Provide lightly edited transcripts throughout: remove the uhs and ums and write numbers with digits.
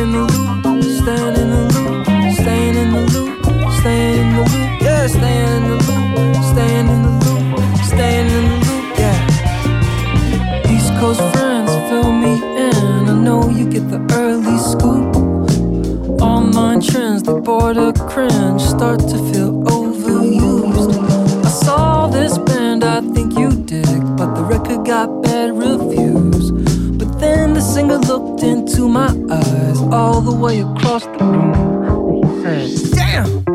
in the loop, staying in the loop, staying in the loop, staying in the loop, yeah, staying in the loop, staying in the loop, staying in the loop, yeah. East Coast friends fill me in, I know you get the early scoop. Online trends, the border cringe, start to feel overused. I saw this band, I think you dig, but the record got bad reviews. But then the singer looked into my eyes all the way across the room, and he said, damn!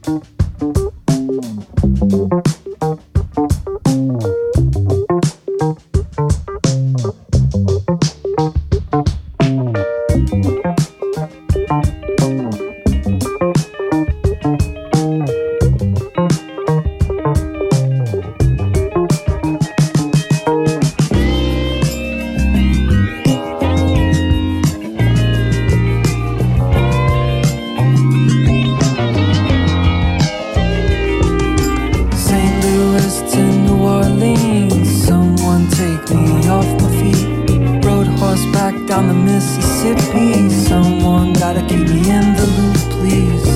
Down the Mississippi, someone gotta keep me in the loop, please.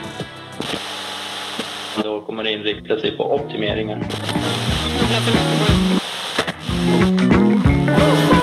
Då kommer det inrikta sig på optimeringen.